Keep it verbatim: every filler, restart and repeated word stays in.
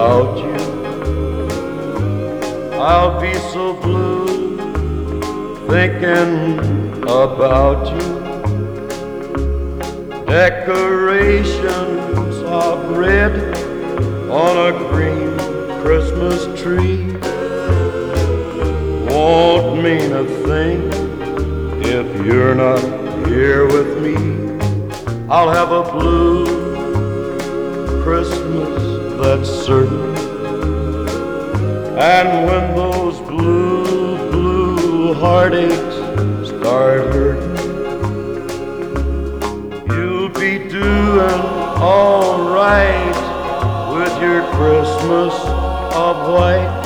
without you. I'll be so blue thinking about you. Decorations of red on a green Christmas tree won't mean a thing if you're not here with me. I'll have a blue Christmas, that's certain. And when those blue, blue heartaches start hurting, you'll be doing all right with your Christmas of white.